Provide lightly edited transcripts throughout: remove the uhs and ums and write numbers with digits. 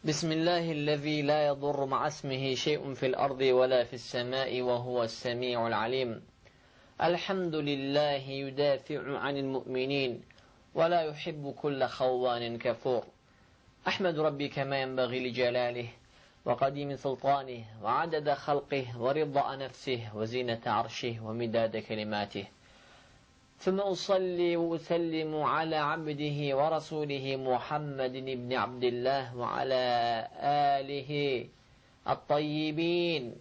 بسم الله الذي لا يضر مع اسمه شيء في الأرض ولا في السماء وهو السميع العليم. الحمد لله يدافع عن المؤمنين ولا يحب كل خوان كفور. أحمد ربي كما ينبغي لجلاله وقديم سلطانه وعدد خلقه ورضا نفسه وزينة عرشه ومداد كلماته، ثم أصلي وأسلم على عبده ورسوله محمد بن عبد الله وعلى آله الطيبين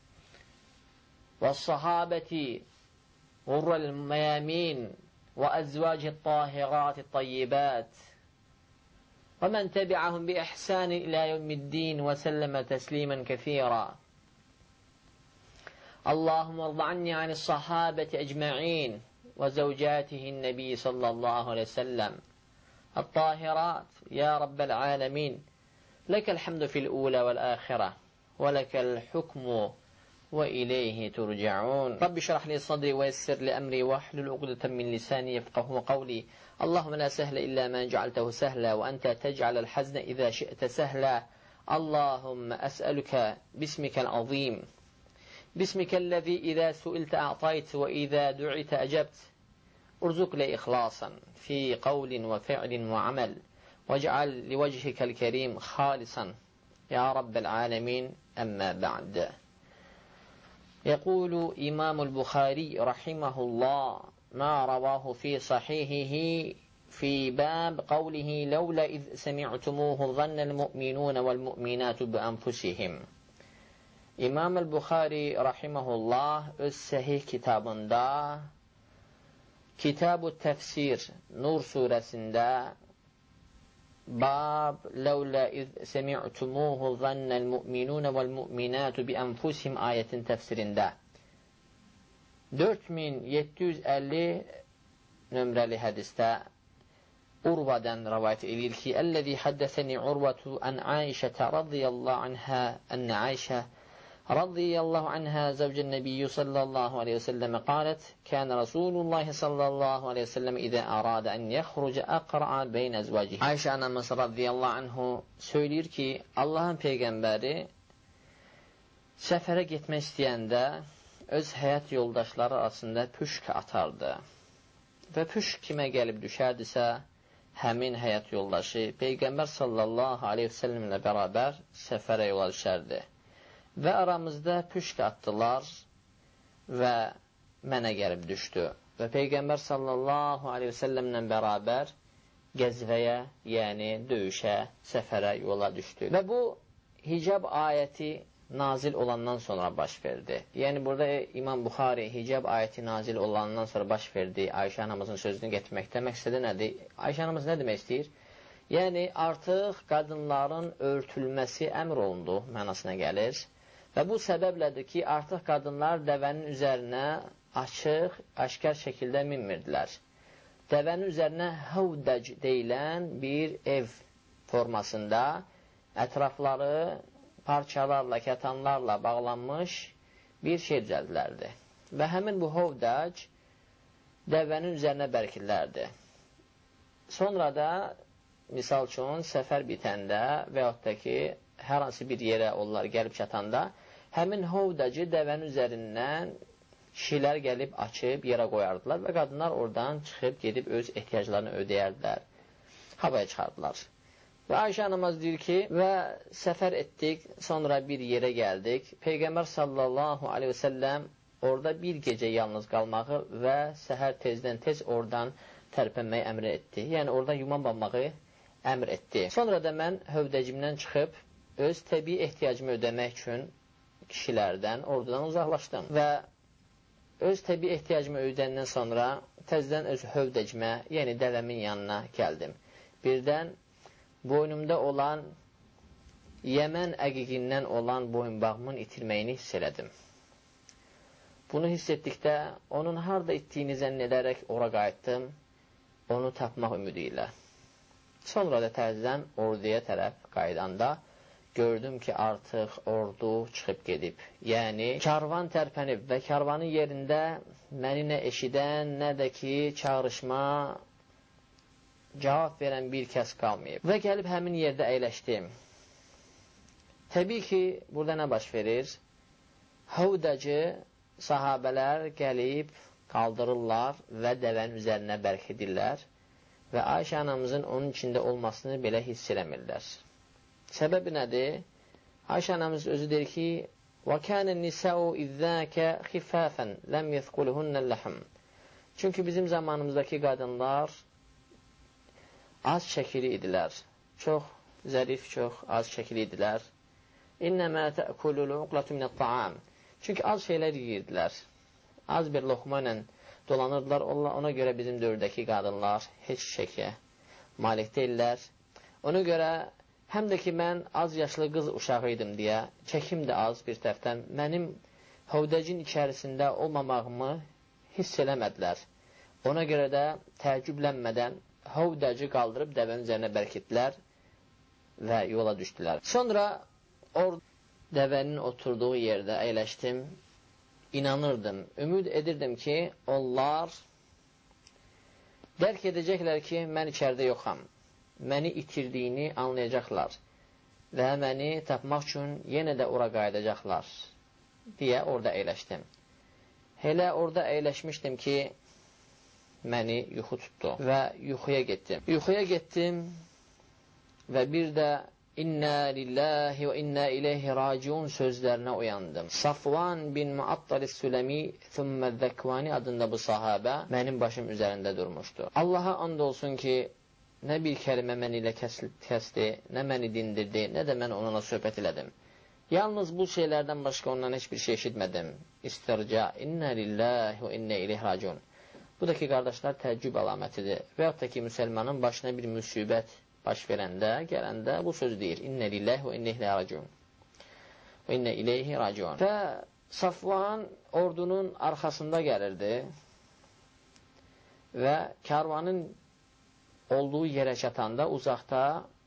والصحابة غر الميامين وأزواج الطاهرات الطيبات ومن تبعهم بإحسان إلى يوم الدين وسلم تسليما كثيرا. اللهم ارض عني عن الصحابة أجمعين وزوجاته النبي صلى الله عليه وسلم الطاهرات يا رب العالمين. لك الحمد في الأولى والآخرة ولك الحكم وإليه ترجعون. رب اشرح لي صدري ويسر لي أمري واحلل عقدة من لساني يفقهوا قولي. اللهم لا سهل إلا ما جعلته سهلا وأنت تجعل الحزن إذا شئت سهلا. اللهم أسألك باسمك العظيم، باسمك الذي إذا سئلت أعطيت وإذا دعيت أجبت، ارزق لي إخلاصا في قول وفعل وعمل، واجعل لوجهك الكريم خالصا يا رب العالمين. أما بعد، يقول إمام البخاري رحمه الله ما رواه في صحيحه في باب قوله لولا إذ سمعتموه ظن المؤمنون والمؤمنات بأنفسهم. İmam el-Buxari rahimehullah öz səhih kitabında Kitab-ı Təfsir Nur surəsində bab Ləulə iz semi'tumuhu zannəl mu'minun vəl mu'minatu bi anfusihim ayətin təfsirində 4750 nömrəli hədisdə Urvadan rivayət edir ki, "Əlləzi haddəsəni Urvatu an Aişə radiyallahu anha ən Aişə رضي الله عنها زوج النبي صلى الله عليه وسلم قالت كان رسول الله صلى الله عليه وسلم إذا أراد أن يخرج أقرأ بين أزواجه. Ayşə anamız radiyallahu anhu söyləyir ki, Allahın Peyğəmbəri səfərə getmək istəyəndə öz həyat yoldaşları arasında püşk atardı və püşk kimə gəlib düşərdisə həmin həyat yoldaşı Peyğəmbər sallallahu aleyhi və səlləmlə bərabər səfərə yola düşərdi. Və aramızda püşk atdılar və mənə gəlib düşdü. Və Peyğəmbər sallallahu aleyhi və səlləmlə bərabər gəzvəyə, yəni döyüşə, səfərə yola düşdü. Və bu hicab ayəti nazil olandan sonra baş verdi. Yəni burada İmam Buxari hicab ayəti nazil olandan sonra baş verdi. Ayşə anamızın sözünü getirməkdə məqsədi nədir? Ayşə anamız nə demək istəyir? Yəni artıq qadınların örtülməsi əmr olundu mənasına gəlir. Və bu səbəblədir ki, artıq qadınlar dəvənin üzərinə açıq, aşkar şəkildə minmirdilər. Dəvənin üzərinə havdac deyilən bir ev formasında ətrafları parçalarla, kətanlarla bağlanmış bir şey düzəldilərdi. Və həmin bu havdac dəvənin üzərinə bərkilərdi. Sonra da, misal üçün, səfər bitəndə və yaxud da ki, hər hansı bir yerə onlar gəlib çatanda həmin hovdacı dəvənin üzərindən kişilər gəlib açıb yerə qoyardılar və qadınlar oradan çıxıb gedib öz ehtiyaclarını ödəyərdilər, havaya çıxardılar. Və Ayşə anamız deyir ki, və səfər etdik, sonra bir yerə gəldik. Peyğəmbər sallallahu aleyhi və səlləm orada bir gecə yalnız qalmağı və səhər tezdən tez oradan tərpənməyi əmr etdi. Yəni orada yumanmağı əmr etdi. Sonra da mən hövdəcimdən çıxıb öz təbii ehtiyacımı ödəmək üçün kişilərdən, ordudan uzaqlaşdım və öz təbii ehtiyacımı ödəndən sonra təzdən öz hövdəcimə, yəni dəvəmin yanına gəldim. Birdən boynumda olan Yəmən əqiqindən olan boyunbağımın itirməyini hiss elədim. Bunu hiss etdikdə onun harada itdiyini zənn edərək ora qayıtdım, onu tapmaq ümidi ilə. Sonra da təzdən orduya tərəf qaydanda gördüm ki, artıq ordu çıxıb gedib. Yəni, karvan tərpənib və karvanın yerində məni nə eşidən, nə də ki, çağrışma cavab verən bir kəs qalmayıb. Və gəlib həmin yerdə əyləşdim. Təbii ki, burada nə baş verir? Havdacı sahabələr gəlib qaldırırlar və dəvənin üzərinə bərk edirlər və Ayşə anamızın onun içində olmasını belə hiss eləmirlər. Səbəbi nədir? Ayşə anamız özü deyir ki, وَكَانَ النِّسَاءُ اِذَّاكَ خِفَافًا لَمْ يَثْقُلُهُنَّ اللَّحْمُ. Çünki bizim zamanımızdakı qadınlar az şəkili idilər. Çox zərif, çox az şəkili idilər. İnnəmə təəkulul uqlatu minət-taam. Çünki az şeylər yeyirdilər. Az bir loxma ilə dolanırdılar. Ona görə bizim dövrdəki qadınlar heç şəkiyə malik deyirlər. Ona görə həm də ki, mən az yaşlı qız uşağı idim deyə, çəkim də az bir tərəfdən, mənim havdacın içərisində olmamağımı hiss eləmədilər. Ona görə də təəccüblənmədən havdacı qaldırıb dəvənin üzərinə bərk etdilər və yola düşdülər. Sonra dəvənin oturduğu yerdə əyləşdim, inanırdım, ümid edirdim ki, onlar dərk edəcəklər ki, mən içəridə yoxam, məni itirdiyini anlayacaqlar və məni tapmaq üçün yenə də ora qayıdacaqlar deyə orada əyləşdim. Elə orada əyləşmişdim ki, məni yuxu tutdu və yuxuya getdim. Yuxuya getdim və bir də İnna lillahi və inna ileyhi raciun sözlərinə uyandım. Safvan bin Muattalis Sülemi thumma Zəkvani adında bu sahabə mənim başım üzərində durmuşdu. Allaha and olsun ki, nə bir kəlmə məni ilə kəsdi, nə məni dindirdi, nə də mən onunla söhbət elədim. Yalnız bu şeylərdən başqa ondan heç bir şey eşitmədim. İstirca, inna lillahi və inna ileyhi raciun. Bu da ki, qardaşlar, təəccüb əlamətidir. Və yaxud da ki, müsəlmanın başına bir müsibət baş verəndə, gələndə bu söz deyir. İnnə lillahi və innə ileyhi raciun. Və innə ileyhi raciun. Və Safvan ordunun arxasında gəlirdi və karvanın olduğu yerə çatanda uzaqda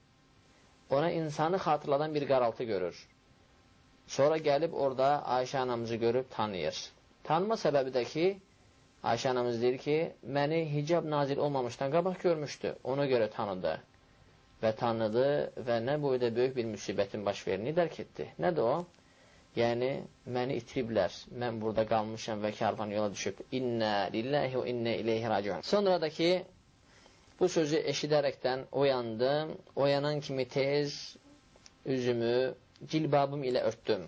ona insanı xatırladan bir qaraltı görür. Sonra gəlib orada Ayşə anamızı görüb tanıyır. Tanıma səbəbi də ki, Ayşə anamız deyir ki, məni hicab nazil olmamışdan qabaq görmüşdü. Ona görə tanıdı. Və tanıdı və nə boyda böyük bir müsibətin baş verini dərk etdi. Nədir o? Yəni, məni itiriblər, mən burada qalmışam və karvan yola düşüb. İnnə lillahi və innə ileyhi raciun. Sonra da ki, bu sözü eşidərəkdən oyandım. Oyanan kimi tez üzümü cilbabım ilə örtdüm.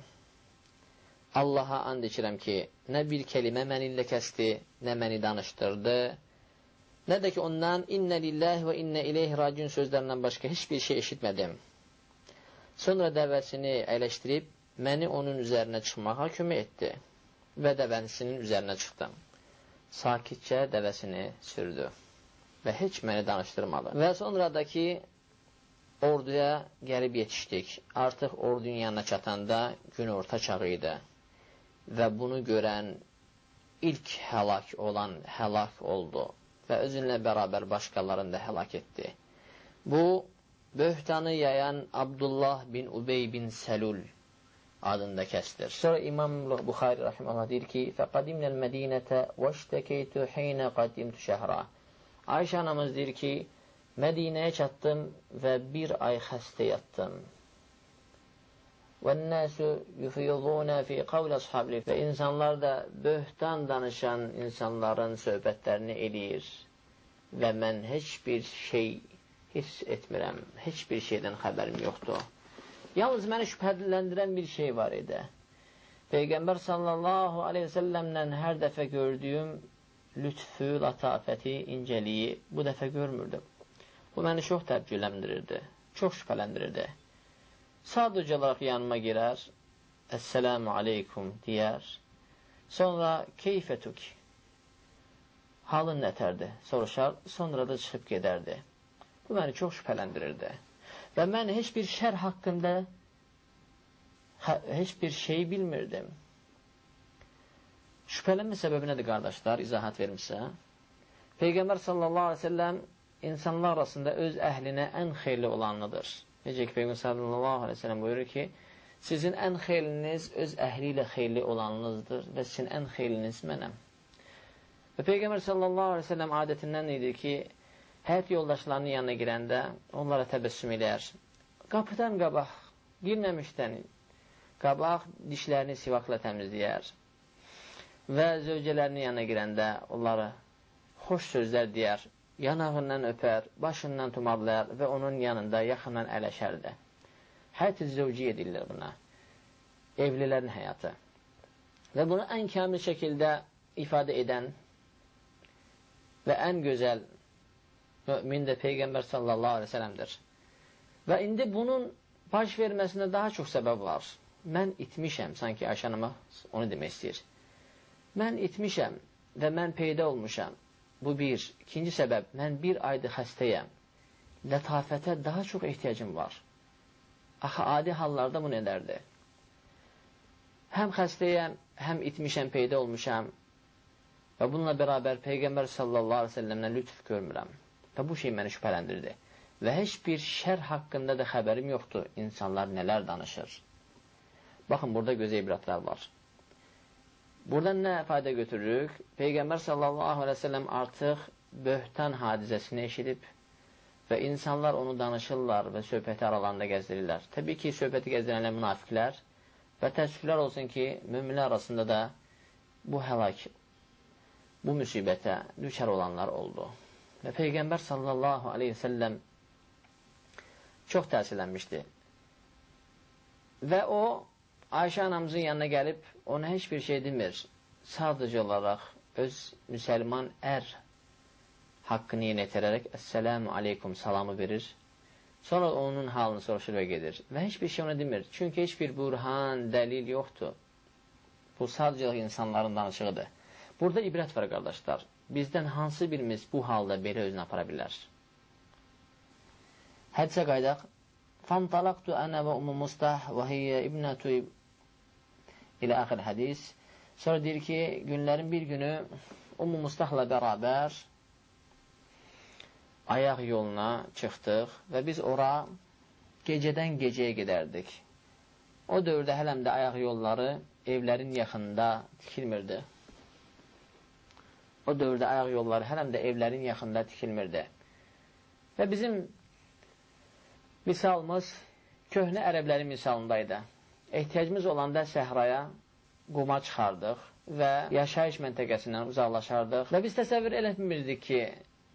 Allaha and içirəm ki, nə bir kəlimə mənimlə kəsdi, nə məni danışdırdı, nə də ki, ondan innə lillahi və innə ileyhi raciun sözlərindən başqa heç bir şey eşitmədim. Sonra dəvəsini əyləşdirib, məni onun üzərinə çıxmağa kömək etdi və dəvəsinin üzərinə çıxdım. Sakitcə dəvəsini sürdü və heç məni danışdırmadı. Və sonra da ki, orduya gəlib yetişdik. Artıq ordunun yanına çatanda gün orta çağı idi və bunu görən ilk həlak olan həlak oldu və özünlə bərabər başqalarını da həlak etdi. Bu, böhtanı yayan Abdullah bin Ubey bin Səlul adında kəsdir. Sonra İmam Buxari rahiməhullah deyir ki, فَقَدِمْنَا الْمَد۪ينَةَ وَاشْتَكَيْتُ حِينَ قَدِمْتُ شَهْرًا. Ayşə anamız deyir ki, Mədinəyə çatdım və bir ay xəstə yatdım. وَالنَّاسُ يُفِيضُونَ فِي قَوْلَ أَصْحَابِ. Və insanlar da böhtan danışan insanların söhbətlərini eləyir və mən heç bir şey hiss etmirəm, heç bir şeydən xəbərim yoxdur. Yalnız məni şübhələndirən bir şey var idi. Peyğəmbər sallallahu aleyhi və səlləmlə hər dəfə gördüyüm lütfü, latafəti, incəliyi bu dəfə görmürdüm. Bu məni çox təəccübləndirirdi, çox şübhələndirirdi. Sadəcə olaraq yanıma girər, Əssəlamu aleykum deyər, sonra keyfətük, halın nətərdi, soruşar, sonra da çıxıb gedərdi. Bu məni çox şübhələndirirdi. Və mən heç bir şər haqqında heç bir şey bilmirdim. Şübhələnmə səbəbi nədir, qardaşlar? İzahat vermişsə. Peyğəmbər sallallahu aleyhi ve sellem insanlar arasında öz əhlinə ən xeyirli olanıdır. Necə ki, Peyğəmbər sallallahu aleyhi ve sellem buyurur ki, sizin ən xeyriniz öz əhli ilə xeyirli olanınızdır və sizin ən xeyriniz mənəm. Və Peyğəmbər sallallahu aleyhi ve sellem adətindən idi ki, həyat yoldaşlarının yanına girəndə onlara təbəssüm eləyər. Qapıdan qabaq girməmişdən qabaq dişlərini sivaqla təmizləyər və zövcələrinin yanına girəndə onları xoş sözlər deyər, yanağından öpər, başından tumarlayar və onun yanında yaxından ələşərdi. Həyat-ı zövciyyə edilir buna. Evlilərin həyatı. Və bunu ən kamil şəkildə ifadə edən və ən gözəl mümin də Peyğəmbər sallallahu aleyhi ve sellem'dir. Və indi bunun baş verməsinə daha çox səbəb var. Mən itmişəm, sanki Ayşə anama onu demək istəyir. Mən itmişəm və mən peyda olmuşam. Bu bir. İkinci səbəb, mən bir aydır xəstəyəm. Lətafətə daha çox ehtiyacım var. Axı, adi hallarda bu nədərdir? Həm xəstəyəm, həm itmişəm, peyda olmuşam və bununla bərabər Peyğəmbər sallallahu aleyhi ve sellem'dən lütf görmürəm. Və bu şey məni şübhələndirdi. Və heç bir şər haqqında da xəbərim yoxdur. İnsanlar nələr danışır. Baxın, burada gözəl ibratlar var. Buradan nə fayda götürürük? Peyğəmbər sallallahu aleyhi ve sellem artıq böhtan hadisəsini eşidib və insanlar onu danışırlar və söhbəti aralarında gəzdirirlər. Təbii ki, söhbəti gəzdirənlər münafiqlər və təəssüflər olsun ki, müminlər arasında da bu həlak, bu müsibətə düşər olanlar oldu. Və Peyğəmbər sallallahu aleyhi ve sellem çox təsirlənmişdi. Və o, Ayşə anamızın yanına gəlib, ona heç bir şey demir. Sadəcə olaraq öz müsəlman haqqını yenə etirərək Əssəlamu aleykum salamı verir. Sonra onun halını soruşur və gedir. Və heç bir şey ona demir. Çünki heç bir burhan, dəlil yoxdur. Bu sadəcə insanların danışığıdır. Burada ibrət var, qardaşlar. Bizdən hansı birimiz bu halda belə özünü apara bilər? Hədisə qaydaq. Fantalaqtu ənə və Ummu Mustah və hiyyə ibnətü ilə axır hədis. Sonra deyir ki, günlərin bir günü Ummu Mustahla bərabər ayaq yoluna çıxdıq və biz ora gecədən gecəyə gedərdik. O dövrdə hələm də ayaq yolları evlərin yaxınında tikilmirdi. O dövrdə ayaq yolları hələm də evlərin yaxınında tikilmirdi. Və bizim misalımız köhnə ərəblərin misalındaydı. Ehtiyacımız olanda səhraya quma çıxardıq və yaşayış məntəqəsindən uzaqlaşardıq. Və biz təsəvvür eləmirdik ki,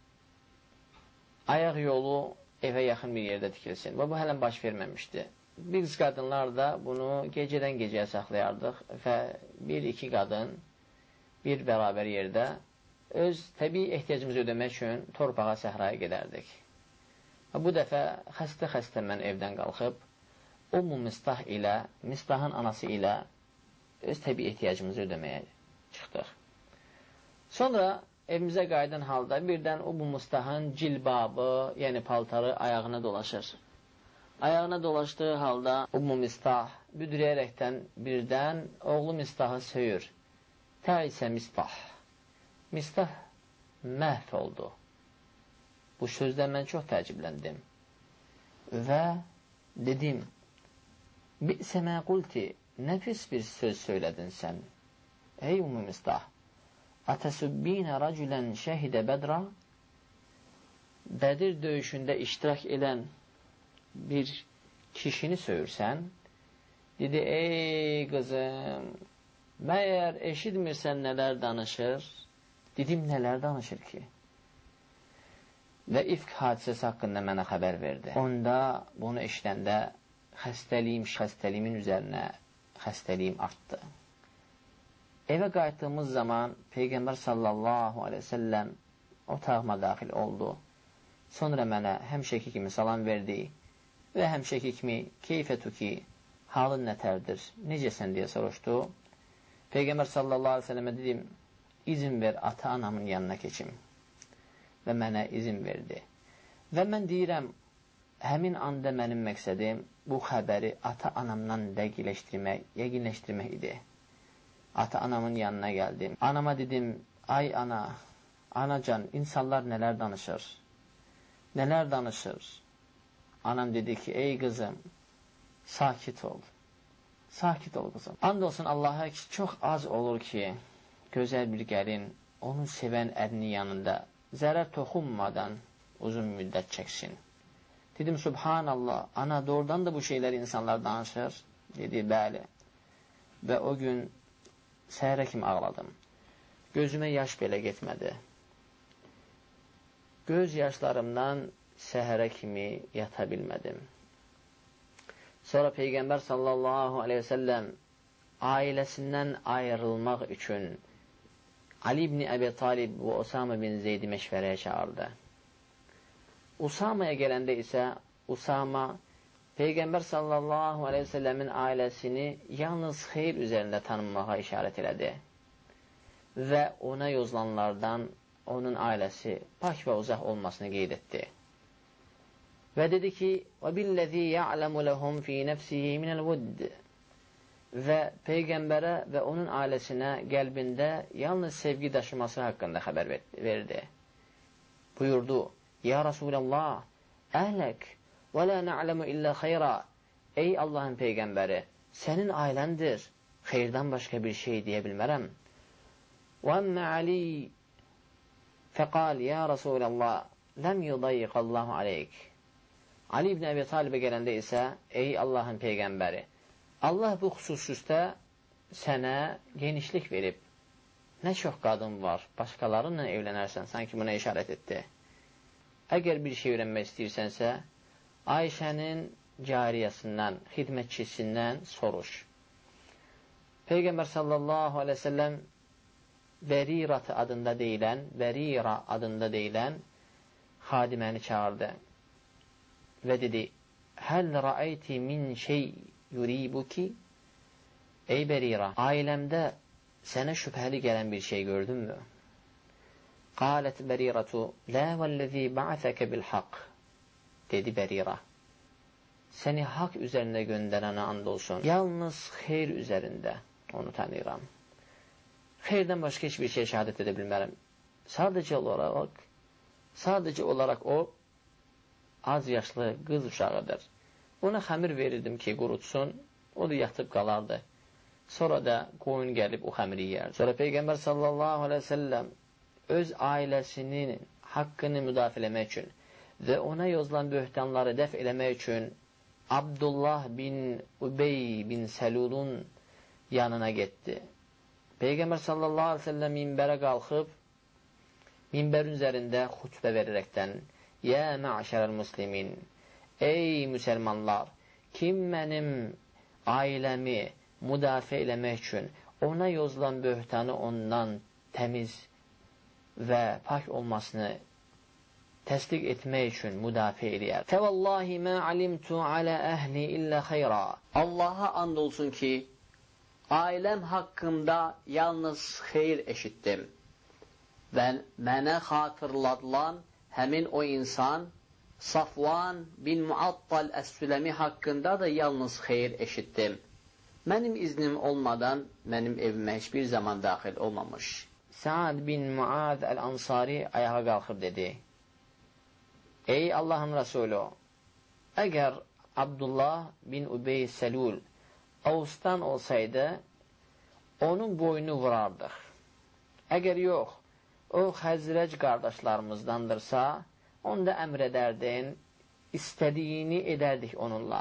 ayaq yolu evə yaxın bir yerdə tikilsin. Və bu hələn baş verməmişdi. Biz qadınlar da bunu gecədən gecəyə saxlayardıq və bir-iki qadın bir bərabər yerdə öz təbii ehtiyacımızı ödəmək üçün torpağa, səhraya gedərdik. Və bu dəfə xəstə mən evdən qalxıb Ummu Mistah ilə, Mistahın anası ilə öz təbii ehtiyacımızı ödəməyə çıxdıq. Sonra evimizə qayıdan halda birdən Ummu Mistahın cilbabı, yəni paltarı ayağına dolaşır. Ayağına dolaşdığı halda Ummu Mistah büdrəyərəkdən birdən oğlu Mistahı söyür. Təisə Mistah. Mistah məhv oldu. Bu sözdən mən çox təəccübləndim. Və dedim, Bi'sə mə qulti, nəfis bir söz söylədin sən. Ey Ummu Mistah, Ətəsubbinə rəculən şəhidə bədra, Bədir döyüşündə iştirak edən bir kişini söyürsən. Dedi, ey qızım, məyər eşitmirsən nələr danışır? Dedim, nələr danışır ki? Və ifk hadisəsi haqqında mənə xəbər verdi. Onda bunu eşidəndə xəstəliyimin üzərinə xəstəliyim artdı. Evə qayıtdığımız zaman Peyğəmbər sallallahu aleyhi ve sellem otağıma daxil oldu. Sonra mənə həmişəki kimi salam verdi və həmişəki kimi keyfətuki, halın nətərdir, necəsən deyə soruşdu. Peyğəmbər sallallahu aleyhi ve sellemə dedim, izin ver ata-anamın yanına keçim. Və mənə izin verdi. Və mən deyirəm, həmin anda mənim məqsədim bu xəbəri ata-anamdan yəqinləşdirmək idi. Ata-anamın yanına gəldim. Anama dedim, ay ana, anacan, insanlar nələr danışır? Nələr danışır? Anam dedi ki, ey qızım, sakit ol. Sakit ol qızım. And olsun Allaha ki, çox az olur ki, gözəl bir gəlin, onu sevən ərinin yanında zərər toxunmadan uzun müddət çəksin. Dedim, Subhanallah, ana doğrudan da bu şeyler insanlar danışır. Dedi, bəli. Və o gün səhərə kimi ağladım. Gözümə yaş belə getmədi. Göz yaşlarımdan səhərə kimi yata bilmədim. Sonra Peyğəmbər sallallahu aleyhi və səlləm ailəsindən ayrılmaq üçün Ali ibn Əbi Talib və Usama bin Zeydi məşvərəyə çağırdı. Usama'ya gələndə isə Usama Peyğəmbər sallallahu aleyhi və səlləmin ailəsini yalnız xeyr üzərində tanınmağa işarət elədi və ona yozulanlardan onun ailəsi pak və uzaq olmasını qeyd etdi. Və dedi ki, وَبِالَّذِي يَعْلَمُ لَهُمْ فِي نَفْسِهِ مِنَ الْوُدِّ və Peyğəmbərə və onun ailəsinə qəlbində yalnız sevgi daşıması haqqında xəbər verdi. Buyurdu, Ya Rasulallah, əhlək və la na'lamu illə xeyra. Ey Allahın Peyğəmbəri, sənin ailəndir, xeyirdən başqa bir şey deyə bilmərəm. Və əmmə Ali fəqal, Ya Rasulallah, ləm yudayiqallahu aleyk. Ali ibn Əbi Talibə gələndə isə, ey Allahın Peyğəmbəri, Allah bu xüsusüstə sənə genişlik verib. Nə çox qadın var, başqalarınla evlənərsən, sanki buna işarət etdi. Əgər bir şey öyrənmək istəyirsənsə, Ayşənin cariyəsindən, xidmətçisindən soruş. Peyğəmbər sallallahu aleyhi ve sellem Bərira adında deyilən xadiməni çağırdı və dedi, Həl rəayti min şey yuribuki? Ey Bərira, ailəmdə sənə şübhəli gələn bir şey gördünmü? Qalət Bəriratu, Lə vəlləzi ba'athəkə bil-haq. Dedi Bərira, səni haqq üzərində göndərənə and olsun. Yalnız xeyr üzərində onu tanıyıram. Xeyrdən başqa heç bir şey şəhadət edə bilmərəm. Sadəcə olaraq o az yaşlı qız uşağıdır. Ona xəmir verirdim ki, qurutsun, o da yatıb qalardı. Sonra da qoyun gəlib o xəmiri yiyərdi. Sonra Peyğəmbər sallallahu aleyhi ve sellem öz ailəsinin haqqını müdafiə eləmək üçün və ona yozulan böhtanları dəf eləmək üçün Abdullah bin Ubey bin Səlulun yanına getdi. Peyğəmbər sallallahu aleyhi ve sellem minbərə qalxıb, minbərin üzərində xutbə verərəkdən, Yə mə'şərəl muslimin, ey müsəlmanlar, kim mənim ailəmi müdafiə eləmək üçün ona yozulan böhtanı ondan təmiz və pak olmasını təsdiq etmək üçün müdafiə eləyər. Fəvallahi mə alimtu alə əhli illə xeyra. Allaha and olsun ki, ailəm haqqında yalnız xeyr eşitdim. Və mənə xatırladılan həmin o insan Safvan bin Muattal Əs-Süləmi haqqında da yalnız xeyr eşitdim. Mənim iznim olmadan mənim evimə heç bir zaman daxil olmamış. Sa'd bin Muaz Əl-Ansari ayağa qalxıb dedi, Ey Allahın Rəsulü, əgər Abdullah bin Ubey Səlul Avustan olsaydı, onun boynu vurardıq. Əgər yox, o Xəzrəc qardaşlarımızdandırsa, onda əmr edərdin, istədiyini edərdik onunla.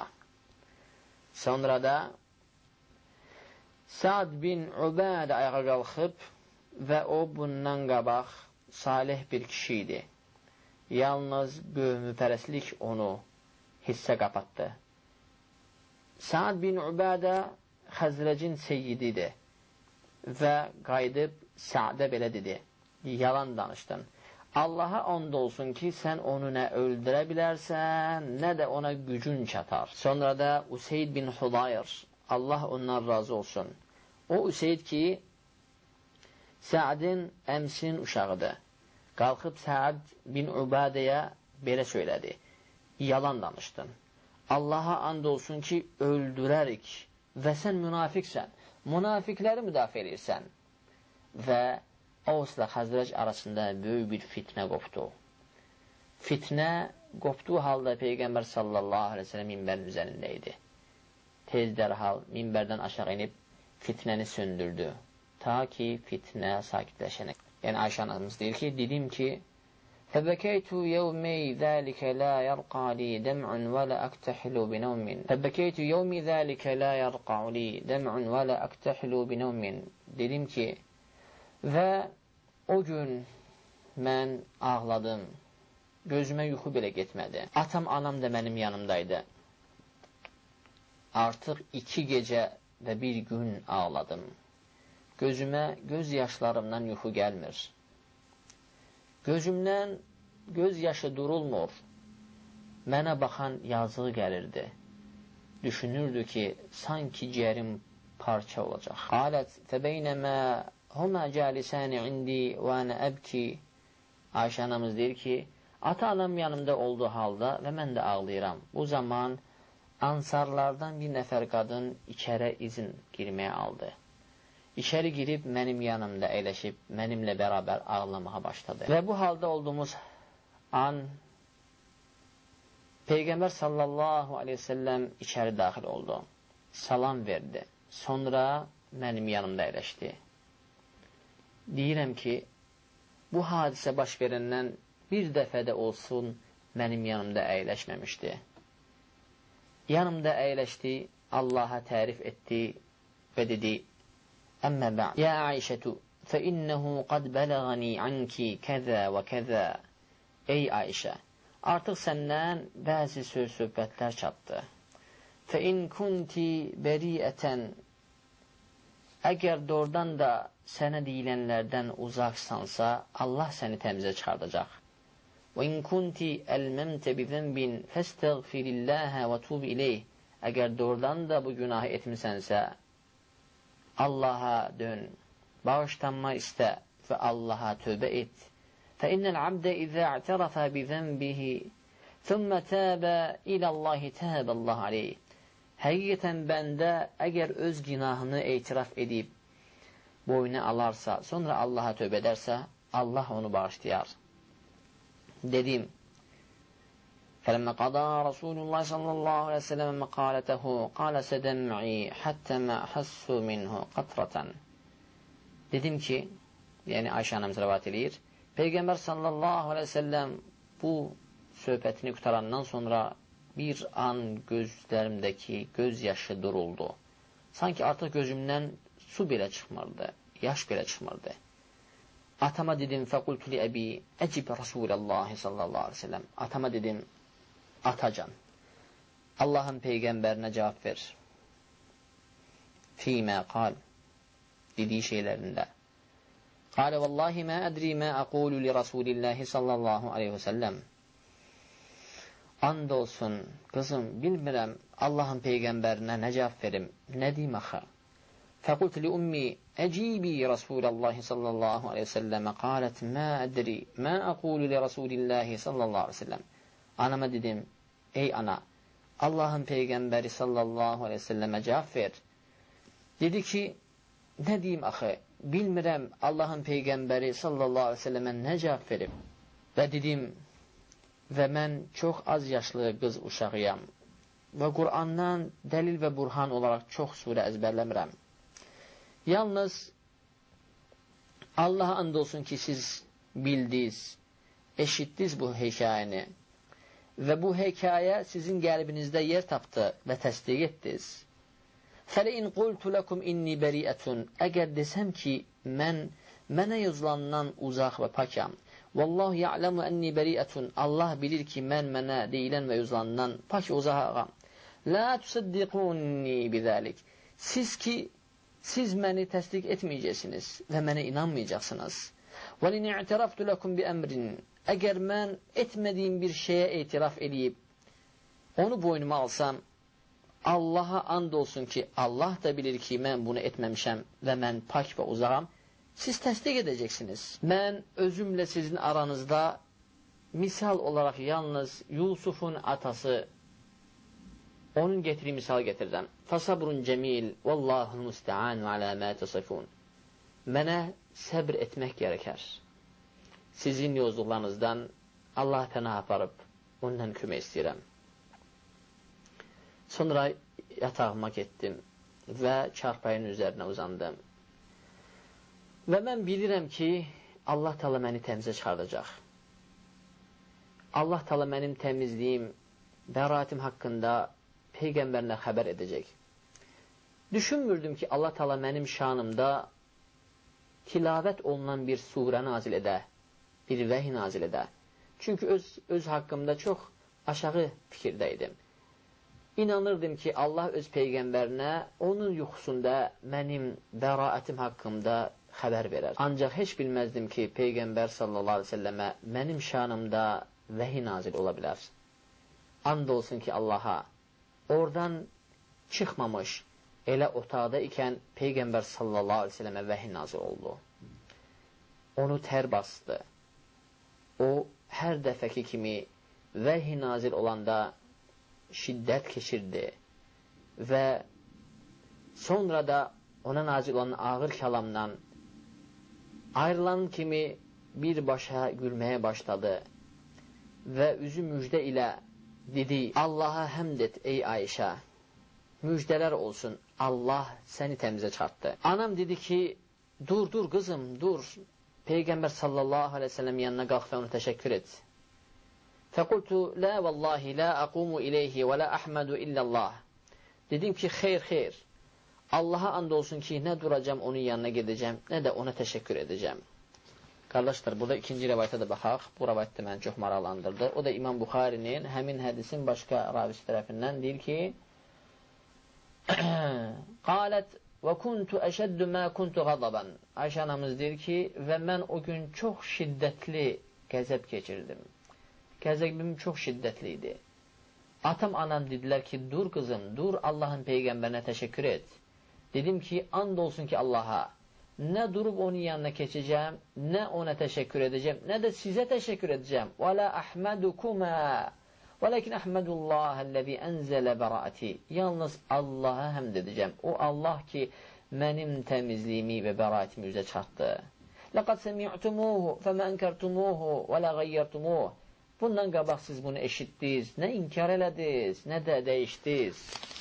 Sonra da Sa'd bin Ubədə ayağa qalxıb və o bundan qabaq salih bir kişi idi. Yalnız böhmüpərəslik onu hissə qapatdı. Sa'd bin Ubədə Xəzrəcin seyyididir və qayıdıb Sa'də belə dedi, yalan danışdın. Allaha and olsun ki, sən onu nə öldürə bilərsən, nə də ona gücün çatar. Sonra da Useyd bin Hudayr, Allah ondan razı olsun. O Useyd ki, Sa'din əmsinin uşağıdır. Qalxıb Sa'd bin Ubədəyə belə söylədi, yalan danışdın. Allaha and olsun ki, öldürərik və sən münafiqsən, münafiqləri müdafiə edirsən. Və Avusla Xəzrəc arasında böyük bir fitnə qopdu. Fitnə qopduğu halda Peyğəmbər sallallahu aleyhi ve sellem minbərin üzərində idi. Tez dərhal minbərdən aşağı inib fitnəni söndürdü. Ta ki fitnə sakitləşənə. Yəni Ayşə anamız deyir ki, dedim ki, فبكيت يومي ذلك لا يرقى لي دمع ولا أكتحل بنوم فبكيت يومي ذلك لا يرقى لي دمع ولا أكتحل بنوم. Dedim ki və o gün mən ağladım. Gözümə yuxu belə getmədi. Atam, anam da mənim yanımdaydı. Artıq 2 gecə və 1 gün ağladım. Gözümə göz yaşlarımdan yuxu gəlmir. Gözümdən göz yaşı durulmur. Mənə baxan yazığı gəlirdi. Düşünürdü ki, sanki ciyərim parça olacaq. Qalət fəbeynəmə huma cəlisəni indi və ənə əbki. Ayşə anamız deyir ki, ata-anam yanımda olduğu halda və mən də ağlayıram. Bu zaman ansarlardan bir nəfər qadın içərə izin girməyə aldı. İçəri girib mənim yanımda əyləşib mənimlə bərabər ağlamağa başladı. Və bu halda olduğumuz an Peyğəmbər sallallahu aleyhi ve sellem içəri daxil oldu. Salam verdi. Sonra mənim yanımda əyləşdi. Deyirəm ki, bu hadisə baş verəndən bir dəfə də olsun mənim yanımda əyləşməmişdi. Yanımda əyləşdi, Allaha tərif etdi və dedi: Əmmə bə'd, ya Ayşətu, fəinnəhu qad bələğəni anki kəzə və kəzə. Ey Ayşə, artıq səndən bəzi söz-söhbətlər çatdı. Fəin kunti bəriətən, əgər doğrudan da sənə deyilənlərdən uzaqsansa, Allah səni təmizə çıxardacaq. Və in kunti əlməmtə bi zənbin fəstəğfirilləhə və tub ileyh. Əgər doğrudan da bu günahı etmisənsə, Allaha dön, bağışlanma istə və Allaha tövbə et. Fəinnəl abdə izə ə'tərəfə bi zənbihi thumma təbə iləllahi təbəllah aleyh. Həqiqətən bəndə əgər öz günahını etiraf edib boyuna alarsa, sonra Allaha tövbə edərsə, Allah onu bağışlayar. Dedim, فَلَمَّا قَضَى رَسُولُ اللّٰهِ صَلَّى اللّٰهُ عَلَيْهِ وسلم مَقَالَتَهُ قَالَ سَدَمْعِي حَتَّى مَا أَحَسُّ مِنْهُ قَطْرَةً. Dedim ki, yəni Ayşə anamız rəvat eləyir, Peyğəmbər sallallahu aleyhi ve sellem bu söhbətini qutarandan sonra bir an gözlərimdəki göz yaşı duruldu. Sanki artıq gözümdən su belə çıxmırdı, yaş belə çıxmırdı. Atama dedim, fəqultu li əbi, əcib Rasuləllahi sallallahu aleyhi ve sellem. Atama dedim, atacan, Allahın Peyğəmbərinə cavab ver. Fīmə qal, dediği şeylərində. Qalə, vallahi mə ədri mə əqulu li Rasulillahi sallallahu aleyhi ve sellem. And olsun, qızım, bilmirəm Allahın Peyğəmbərinə nə cavab verim, nə deyim axı. Fəqultu li ummi, əcibi Rasulallahi sallallahu aleyhi ve sellem. Qalət, mə ədri, mə əqulu li Rasulillahi sallallahu aleyhi ve sellem. Anama dedim, ey ana, Allahın Peyğəmbəri sallallahu aleyhi ve sellemə cavab ver. Dedi ki, nə deyim axı, bilmirəm Allahın Peyğəmbəri sallallahu aleyhi ve sellemə nə cavab verib. Və dedim, və mən çox az yaşlı qız uşağıyam və Qur'andan dəlil və burhan olaraq çox surə əzbərləmirəm. Yalnız Allaha and olsun ki, siz bildiniz, eşitdiniz bu hekayəni və bu hekayə sizin qəlbinizdə yer tapdı və təsdiq etdiniz. فَلَئِنْ قُلْتُ لَكُمْ إِنِّي بَرِيئَةٌ. Əgər desəm ki, mənə yazılandan uzaq və pakam. Vallahu ya'lamu enni beri'atun. Allah bilir ki, mənə deyilən və yazılandan pak uzağam. La tusaddiquni bizalik. Siz məni təsdiq etməyəcəksiniz və mənə inanmayacaqsınız. Və lin i'tiraftu lakum bi amrin. Əgər mən etmədiyim bir şeyə etiraf edib onu boynuma alsam, Allaha and olsun ki, Allah da bilir ki, mən bunu etməmişəm və mən pak və uzağam. Siz təsdiq edəcəksiniz. Mən özümlə sizin aranızda misal olaraq yalnız Yusufun atası, onun getirdiyi misal getirirəm. Fasabrun cemil, vallahul musta'an alə mə təsifun. Mənə səbr etmək gərəkər. Sizin yozduqlarınızdan Allah pənah aparıb, ondan kömək istəyirəm. Sonra yatağıma getdim və çarpayın üzərinə uzandım. Və mən bilirəm ki, Allah Teala məni təmizə çıxardacaq. Allah Teala mənim təmizliyim, bəraətim haqqında Peyğəmbərinə xəbər edəcək. Düşünmürdüm ki, Allah Teala mənim şanımda tilavət olunan bir surə nazil edə, bir vəhy nazil edə. Çünki öz haqqımda çox aşağı fikirdəydim. İnanırdım ki, Allah öz Peyğəmbərinə onun yuxusunda mənim bəraətim haqqında xəbər verər. Ancaq heç bilməzdim ki, Peyğəmbər sallallahu aleyhi ve selləmə mənim şanımda vəhy nazil ola bilər. And olsun ki, Allaha, oradan çıxmamış, elə otaqda ikən Peyğəmbər sallallahu aleyhi ve selləmə vəhy nazil oldu. Onu tər bastı. O, hər dəfəki kimi vəhy nazil olanda şiddət keçirdi və sonra da ona nazil olan ağır kəlamdan ayrılan kimi birbaşa gülməyə başladı və üzü müjdə ilə dedi, Allaha həmd et ey Ayşə, müjdələr olsun, Allah səni təmizə çıxartdı. Anam dedi ki, dur qızım, dur. Peyğəmbər sallallahu aleyhi ve sellem yanına qalx və onu təşəkkür et. Fəqultu, la vallahi, la aqumu ileyhi və la ahmədu illallah. Dedim ki, xeyr. Allaha and olsun ki, nə duracam onun yanına gedəcəm, nə də ona təşəkkür edəcəm. Qardaşlar, burada ikinci rəvayətə də baxaq. Bu rəvayət də məni çox maraqlandırdı. O da İmam Buxarinin həmin hədisin başqa ravisi tərəfindən deyir ki, qalət və kuntu əşəddü mə kuntu qadaban. Ayşə anamız deyir ki, və mən o gün çox şiddətli qəzəb keçirdim. Qəzəbim çox şiddətli idi. Atam, anam dedilər ki, dur qızım, dur Allahın Peyğəmbərinə təşəkkür et. Dedim ki, and olsun ki Allaha, nə durub onun yanına keçəcəm, nə ona təşəkkür edəcəm, nə də sizə təşəkkür edəcəm. Və la əhmədukumə, və ləkin əhmədullahəl-ləzi ənzələ bəraəti. Yalnız Allaha həmd edəcəm. O Allah ki, mənim təmizliyimi və bəraətimi üzə çatdı. Ləqəd səmi'tumuhu, fəmə ənkərtumuhu, və lə qayyərtumuhu. Bundan qabaq siz bunu eşitdiniz, nə inkar elədiniz, nə də dəyişdiniz.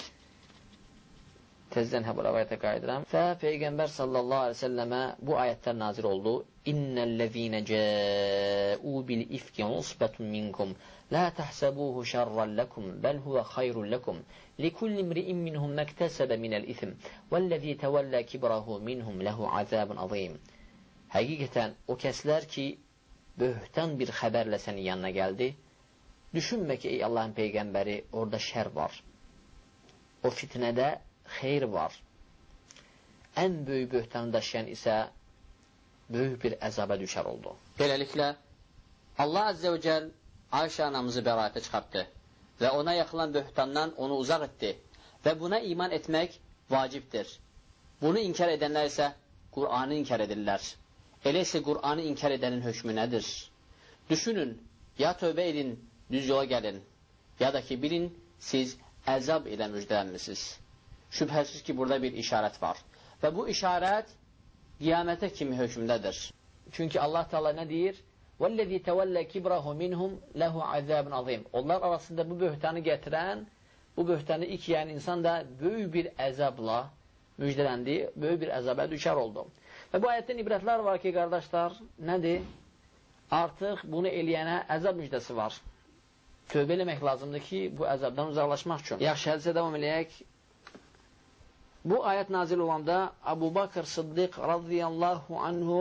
Tezdən bu rəvayətə qayıdıram. Və Peyğəmbər sallallahu aleyhi ve selləmə bu ayətlər nazir oldu. İnnəl-ləzīnə cəu bil-ifki usbətun minkum, la təhsəbuhu şərran ləkum, bəl huvə xayrun ləkum, likulli imri'in minhum məktəsəbə minəl-ithm, vəl-ləzī təvəllə kibrahu minhum ləhu azəbun azim. Həqiqətən, o kəslər ki, böhtan bir xəbərlə sənin yanına gəldi, düşünmə ki, ey Allahın Peyğəmbəri, orada şər var. O fitnədə xeyr var. Ən böyük böhtanı daşıyan isə böyük bir əzaba düşər oldu. Beləliklə, Allah Azze və Cəl Ayşə anamızı bəraətə çıxartdı və ona yaxılan böhtandan onu uzaq etdi və buna iman etmək vacibdir. Bunu inkar edənlər isə Qur'anı inkar edirlər. Elə isə Qur'anı inkar edənin hökmü nədir? Düşünün, ya tövbə edin, düz yola gəlin, ya da ki, bilin, siz əzab ilə müjdələnmisiniz. Şübhəsiz ki, burada bir işarət var. Və bu işarət qiyamətə kimi hökmdədir. Çünki Allah Teala nə deyir? وَالَّذِي تَوَلَّ كِبْرَهُ مِنْهُمْ لَهُ عَذَابٌ azim. Onlar arasında bu böhtanı gətirən, bu böhtanı yəyən insan da böyük bir əzabla müjdələndi, böyük bir əzaba düşər oldu. Və bu ayətdən ibrətlər var ki, qardaşlar, nədir? Artıq bunu eləyənə əzab müjdəsi var. Tövbə eləmək lazımdır ki, bu əzabdan uzaqlaşmaq üçün. Yaxşı, hədisə davam eləyək. Bu ayət nazil olanda Əbu Bakır Sıddiq radiyallahu anhu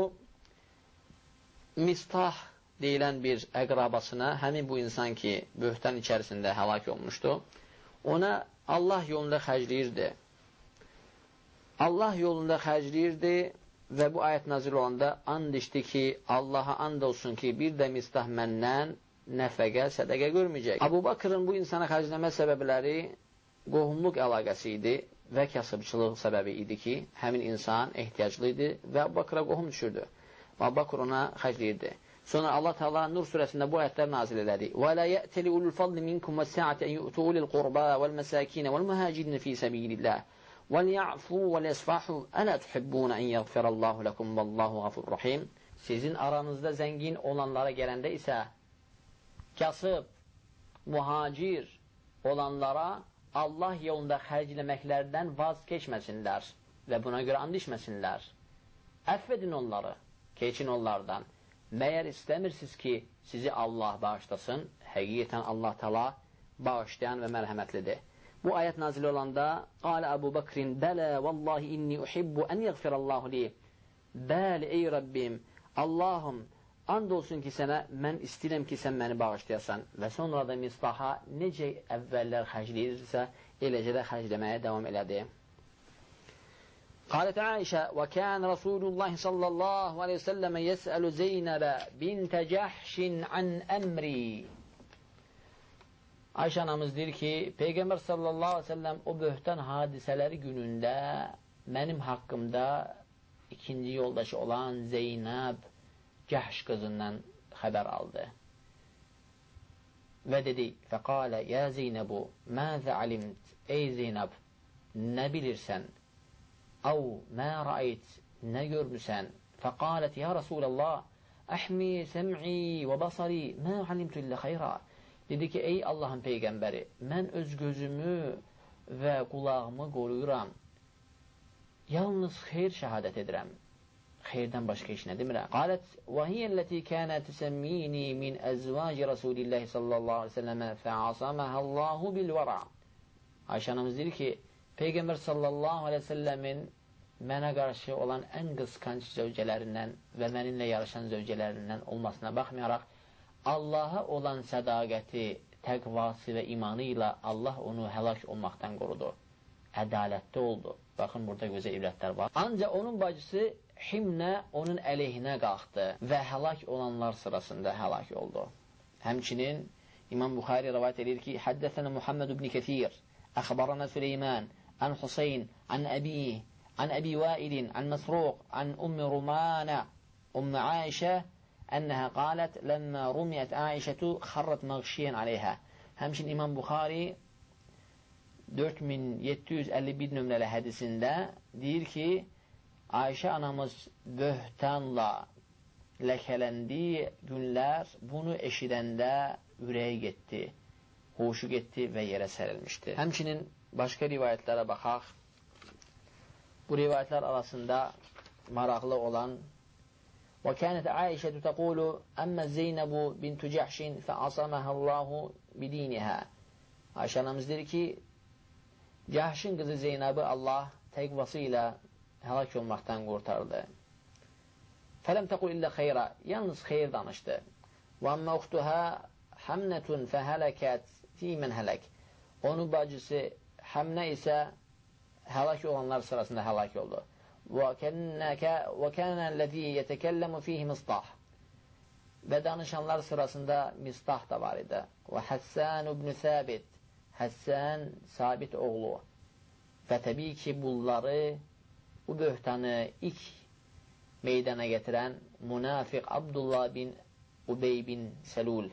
Mistah deyilən bir əqrabasına, həmin bu insan ki, böhtan içərisində həlak olmuşdu, ona Allah yolunda xərcləyirdi. Allah yolunda xərcləyirdi və bu ayət nazil olanda and içdi ki, Allaha and olsun ki, bir də Mistah məndən nəfəqə, sədəqə görməyəcək. Əbu Bakırın bu insana xərcləmə səbəbləri qohumluq əlaqəsi idi və kasıbçılıq səbəbi idi ki, həmin insan ehtiyaclı idi və Əbu Bakıra qohum düşürdü. Əbu Bakır ona xərcləyirdi. Sonra Allah Teala Nur surəsində bu ayətlər nazil elədi. Və la ya'tali ulul fadli minkum was-sa'ati an yu'tu ulil qurba wal-masakin wal-muhacirin fi sabilillah wal-ya'fu wal-yasfahu ala tuhibbuna an yaghfirallahu lakum wallahu ghafurur rahim. Sizin aranızda zəngin olanlara gələndə isə kasıb, muhacir olanlara Allah yolunda xərcləməklərdən vaz keçməsinlər və buna görə and içməsinlər. Əfv edin onları, keçin onlardan. Məyər istəmirsiniz ki, sizi Allah bağışlasın? Həqiqətən Allah Taala bağışlayan və mərhəmətlidir. Bu ayət nazil olanda qalə Əbu Bəkrin bələ vallahi inni uhibbu ən yəğfirallahu li. Bəli ey Rəbbim, Allahım, and olsun ki sənə, mən istəyirəm ki sən məni bağışlayasan. Və sonra da Mistaha necə əvvəllər xərcləyirsə, eləcə də xərcləməyə davam elədi. قالت عائشة وكان رسول الله صلى الله عليه وسلم يسأل زينب بنت جحش عن أمري. Ayşə anamız deyir ki, Peyğəmbər sallallahu aleyhi ve sellem o böhtan hadisələri günündə mənim haqqımda ikinci yoldaşı olan Zeynəb Cəhş qızından xəbər aldı. Və dedi, fəqalə, ya Zeynəbu, məzə alimt, ey Zeynəb, nə bilirsən? Əv, mə rəayt, nə görmüsən? Fəqalət, ya Rasulallah, əhmi səm'i və basari, mə alimtu illə xeyra. Dedi ki, ey Allahın Peyğəmbəri, mən öz gözümü və qulağımı qoruyuram. Yalnız xeyr şəhadət edirəm. Xeyrdən başqa iş nə demirəm. Qalət, və hiyyəlləti kənə tüsəmmini min əzvaci Rasulillahi sallallahu aleyhi ve səlləmə fəasaməhəllahu bilvara. Ayşə anamız deyir ki, Peyğəmbər sallallahu aleyhi ve səlləmin mənə qarşı olan ən qısqanc zövcələrindən və mənimlə yarışan zövcələrindən olmasına baxmayaraq, Allaha olan sədaqəti, təqvası və imanı ilə Allah onu həlak olmaqdan qorudu. Ədalətli oldu. Baxın, burada gözəl ibrətlər var. Ancaq onun bacısı Himnə onun əleyhinə qalxdı və həlak olanlar sırasında həlak oldu. Həmçinin İmam Buxari rəvayət edir ki, Həddəsənə Muhammed ibn Kəthir, Əxbarana Süleyman, Ən Huseyn, Ən Əbi, Ən Əbi Vailin, Ən Məsruq, Ən Ummi Rumana, Ummi Aişə, Ənəhə qalət, Ləmmə rumiyət Aişətü xarrat məğşiyən aleyhə. Həmçin İmam Buxari 4751 nömrəli hədisində deyir ki, Ayşə anamız böhtanla ləkələndiyi günlər bunu eşidəndə ürəyi getdi, hoşu getdi və yerə sərilmişdi. Həmçinin başqa rivayətlərə baxaq. Bu rivayətlər arasında maraqlı olan وَكَانَتْ عَائِشَةُ تَقُولُ أَمَّا زَيْنَبُ بِنْتُ جَحْشٍ فَعَصَمَهَا اللّٰهُ بِدِينِهَا. Ayşə anamız deyir ki, Cəhşin qızı Zeynəbi Allah təqvası ilə həlak olmaqdan qurtardı. Fələm təqul illə xeyra, yalnız xeyr danışdı. Və əmmə uxtuhə həmnətun fəhələkət fîmən hələk. Onun bacısı Həmnə isə həlak olanlar sırasında həlak oldu. Və kənəlləzi yətəkəlləmu fîhi Mistah. Və danışanlar sırasında Mistah da var idi. Və Həssən ibn Səbit, Həssən Sabit oğlu. Və təbii ki, bunları, bu böhtanı ilk meydana getirən münafiq Abdullah bin Ubey bin Selul.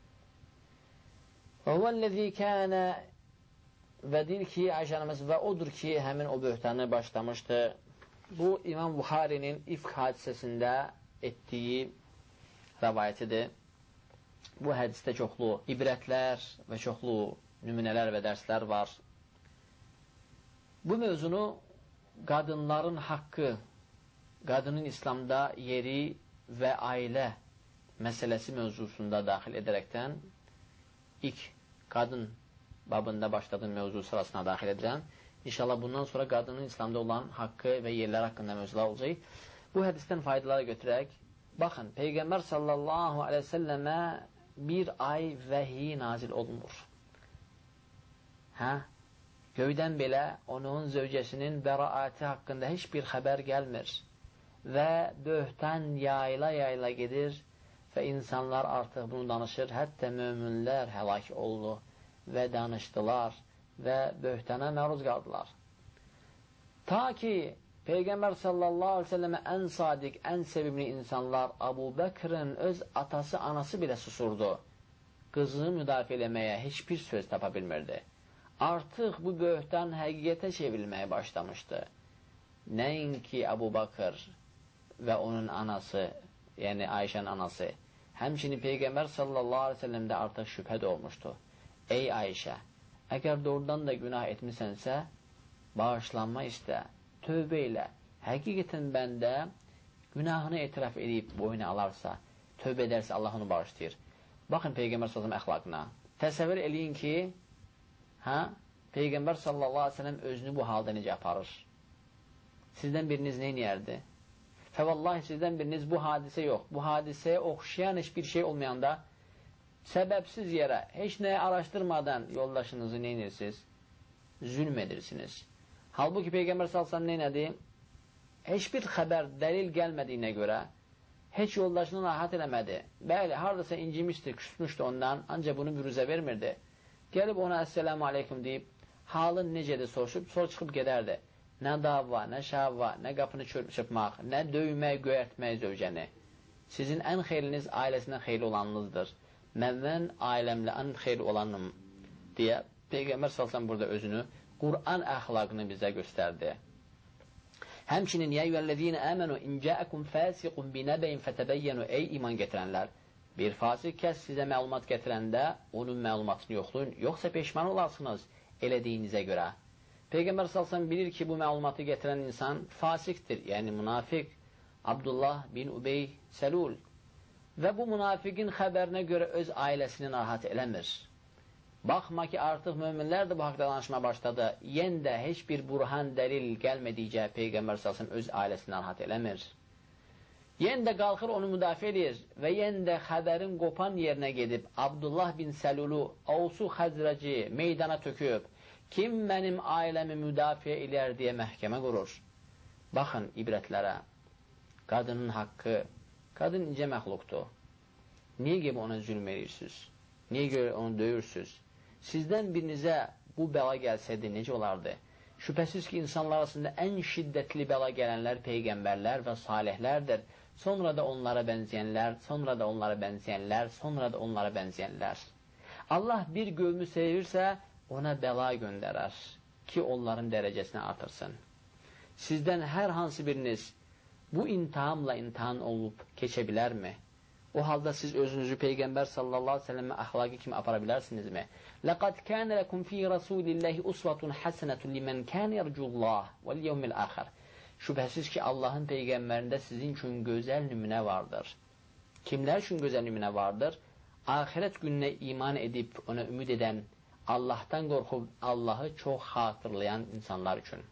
Və huvəl-ləzi kənə və deyir ki, Ayşə anamız və odur ki, həmin o böhtanı başlamışdı. Bu, İmam Buxarinin ifk hadisəsində etdiyi rəvayətidir. Bu hədisdə çoxlu ibrətlər və çoxlu nümunələr və dərslər var. Bu mövzunu qadınların haqqı, qadının İslamda yeri və ailə məsələsi mövzusunda daxil edərəkdən ilk qadın babında başladığım mövzu sırasına daxil edirəm. İnşallah bundan sonra qadının İslamda olan haqqı və yerlər haqqında mövzular olacaq. Bu hədisdən faydaları götürək. Baxın, Peyğəmbər sallallahu aleyhi ve səlləmə bir ay vəhiy nazil olunur. Göydən belə onun zövcəsinin bəraəti haqqında heç bir xəbər gəlmir və böhtan yayla gedir və insanlar artıq bunu danışır. Hətta möminlər həlak oldu və danışdılar və böhtana məruz qaldılar. Ta ki, Peyğəmbər sallallahu aleyhi ve səlləmə ən sadiq, ən sevimli insanlar Əbu Bəkrin öz atası, anası belə susurdu. Qızını müdafiə eləməyə heç bir söz tapa bilmirdi. Artıq bu böhtan həqiqətə çevrilməyə başlamışdı. Nəinki Əbu Bəkr və onun anası, yəni Ayşənin anası, həmçinin Peyğəmbər sallallahu aleyhi ve səlləmdə artıq şübhə də olmuşdu. Ey Ayşə, əgər doğrudan da günah etmisənsə, bağışlanma istə, tövbə ilə. Həqiqətən bəndə günahını etiraf edib boyuna alarsa, tövbə edərsə Allah onu bağışlayır. Baxın Peyğəmbər sallallahu əxlaqına. Təsəvvür eləyin ki, Peyğəmbər sallallahu aleyhi ve sellem özünü bu halda necə aparır? Sizdən biriniz nə eləyərdi? Və vallahi sizdən biriniz bu hadisə yox, bu hadisəyə oxşayan heç bir şey olmayanda səbəbsiz yerə, heç nəyə araşdırmadan yoldaşınızı nə edirsiniz? Zülm edirsiniz. Halbuki Peyğəmbər sallallahu aleyhi ve sellem nə elədi? Heç bir xəbər, dəlil gəlmədiyinə görə heç yoldaşını rahat eləmədi. Bəli, haradasa incimişdi, küsmüşdü ondan, ancaq bunu bürüzə vermirdi. Gəlib ona əssəlamu aleykum deyib, halın necədir soruşub, sonra çıxıb gedərdi. Nə dava, nə şava, nə qapını çırpmaq, nə döymək, göyərtmək zövcəni. Sizin ən xeyriniz ailəsindən xeyli olanınızdır. Mən ailəmlə ən xeyli olanım deyə Peyğəmbər sallallahu burada özünü, Qur'an əxlaqını bizə göstərdi. Həmçinin ya eyyuhellezine amenu in ja'akum fasiqun binaba'in fatabayyanu ey iman gətirənlər. Bir fasik kəs sizə məlumat gətirəndə onun məlumatını yoxlayın, yoxsa peşman olarsınız elədiyinizə görə. Peyğəmbər sallallahu bilir ki, bu məlumatı gətirən insan fasikdir, yəni münafiq Abdullah bin Ubey Səlul. Və bu münafiqin xəbərinə görə öz ailəsini narahat eləmir. Baxma ki, artıq möminlər də bu haqda danışma başladı. Yen də heç bir burhan dəlil gəlmədikcə Peyğəmbər sallallahu öz ailəsini narahat eləmir. Yen də qalxır onu müdafiə edir və yen də xəbərin qopan yerinə gedib Abdullah bin Səlulu, Avsu Xəzrəci meydana töküb, kim mənim ailəmi müdafiə elər deyə məhkəmə qurur. Baxın ibrətlərə, qadının haqqı, qadın incə məxluqdur. Niyə gəlib ona zülm edirsiniz? Niyə görə onu döyürsünüz? Sizdən birinizə bu bəla gəlsəydi necə olardı? Şübhəsiz ki, insanlar arasında ən şiddətli bəla gələnlər peyğəmbərlər və salihlərdir. Sonra da onlara bənzəyənlər, sonra da onlara bənzəyənlər, sonra da onlara bənzəyənlər. Allah bir qövmü sevirsə, ona bəla göndərər ki, onların dərəcəsini artırsın. Sizdən hər hansı biriniz bu imtihanla imtihan olub keçə bilərmi? O halda siz özünüzü Peyğəmbər sallallahu aleyhi ve sellem'e əxlaqı kimi apara bilərsinizmi? لَقَدْ كَانَ لَكُمْ فِي رَسُولِ اللّٰهِ أُسْوَةٌ حَسَنَةٌ لِمَنْ كَانَ يَرْجُ اللّٰهِ وَالْيَوْمِ الْآخِرِ Şübhəsiz ki, Allahın Peyğəmbərində sizin üçün gözəl nümunə vardır. Kimlər üçün gözəl nümunə vardır? Ahirət gününə iman edib, ona ümid edən, Allahdan qorxub, Allahı çox xatırlayan insanlar üçün.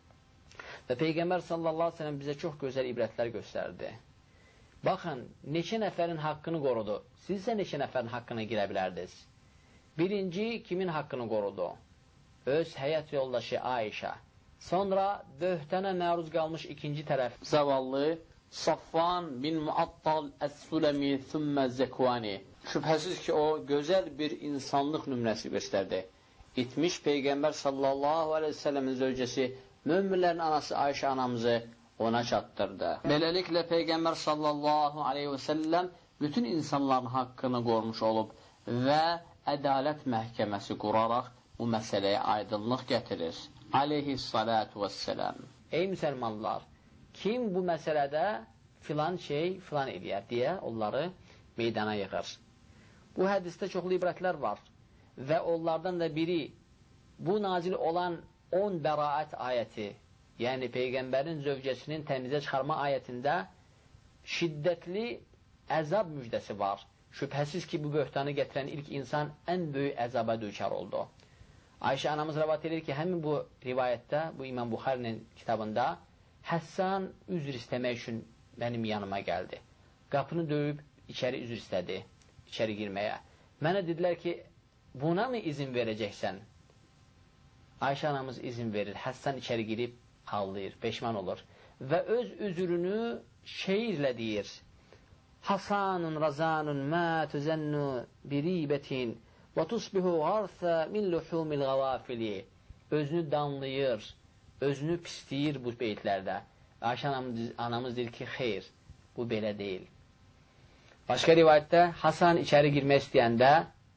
Və Peyğəmbər sallallahu aleyhi ve sellem bizə çox gözəl ibrətlər göstərdi. Baxın, neçə nəfərin haqqını qorudu? Siz isə neçə nəfərin haqqına girə bilərdiniz? Birinci, kimin haqqını qorudu? Öz həyat yoldaşı Ayşə. Sonra böhtənə məruz qalmış ikinci tərəf. Zavallı Safvan bin Muattal Əs-Sulemi Thümmə Zəkvani. Şübhəsiz ki, o gözəl bir insanlıq nümunəsi göstərdi. İtmiş Peyğəmbər sallallahu aleyhi ve sellemin zövcəsi, möminlərin anası Ayşə anamızı ona çatdırdı. Beləliklə Peyğəmbər sallallahu aleyhi ve sellem bütün insanların haqqını qormuş olub və ədalət məhkəməsi quraraq bu məsələyə aydınlıq gətirir. Aleyhissalatu vesselam. Ey müsəlmanlar, kim bu məsələdə filan şey filan eləyər deyə onları meydana yığır. Bu hədisdə çoxlu ibrətlər var və onlardan da biri bu nazil olan 10 bəraət ayəti, yəni Peyğəmbərin zövcəsinin təmizə çıxarma ayətində şiddətli əzab müjdəsi var. Şübhəsiz ki, bu böhtanı gətirən ilk insan ən böyük əzaba düçar oldu. Ayşə anamız rəvat edir ki, həmin bu rivayətdə, bu İmam Buxarinin kitabında Həssan üzr istəmək üçün mənim yanıma gəldi. Qapını döyüb içəri üzr istədi, içəri girməyə. Mənə dedilər ki, buna mı izin verəcəksən? Ayşə anamız izin verir. Həssan içəri girib ağlayır, peşman olur və öz üzrünü şeirlə deyir. Hasanun razanun mə tüzənnu biribətin və tusbihu qarsə min luhumil qavafili. Özünü danlayır, özünü pisləyir bu beytlərdə. Ayşə anamız deyir ki, xeyr, bu belə deyil. Başqa rivayətdə Hasan içəri girmək istəyəndə